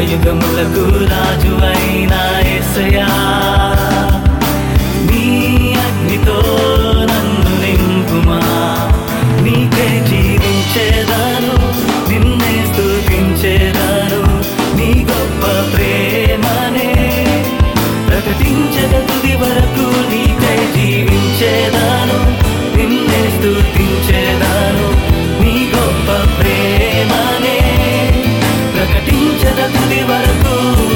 యుగములకు రాజు అయినా యేసయ్యా నీ అగ్నితో నన్ను నింపుమా నీకే జీవించేదాను నిన్నే స్తుతించేదాను నీ గొప్ప ప్రేమనే ప్రకటించగ తుది వరకు నీకై జీవించేదాను నిన్నే స్తుతించేదాను నీ గొప్ప ప్రేమనే ప్రకటించగ తుది వరకు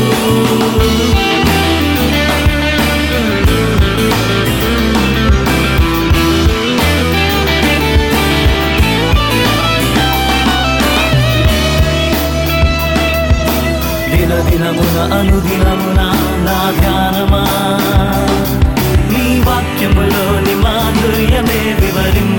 దినదినమున అనుదినమున నా ధ్యానమా నీ వాక్యములోని మాధుర్యమే వివరించు